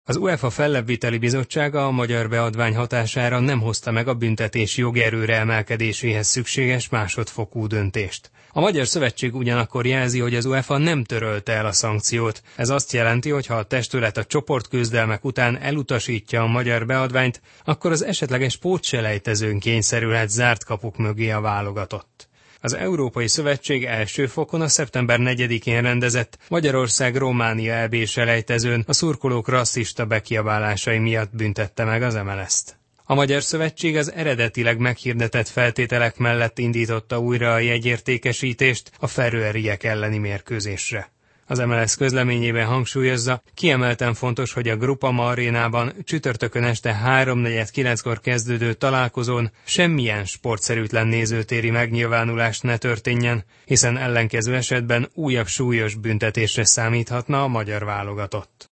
Az UEFA fellebbviteli bizottsága a magyar beadvány hatására nem hozta meg a büntetés jogerőre emelkedéséhez szükséges másodfokú döntést. A Magyar Szövetség ugyanakkor jelzi, hogy az UEFA nem törölte el a szankciót. Ez azt jelenti, hogy ha a testület a csoportküzdelmek után elutasítja a magyar beadványt, akkor az esetleges pótselejtezőn kényszerülhet zárt kapuk mögé a válogatott. Az Európai Szövetség első fokon a szeptember 4-én rendezett Magyarország-Románia EB-selejtezőn a szurkolók rasszista bekiabálásai miatt büntette meg az MLS-t. A Magyar Szövetség az eredetileg meghirdetett feltételek mellett indította újra a jegyértékesítést a feröeriek elleni mérkőzésre. Az MLS közleményében hangsúlyozza, kiemelten fontos, hogy a Groupama arénában csütörtökön este 3:49-kor kezdődő találkozón semmilyen sportszerűtlen nézőtéri megnyilvánulás ne történjen, hiszen ellenkező esetben újabb súlyos büntetésre számíthatna a magyar válogatott.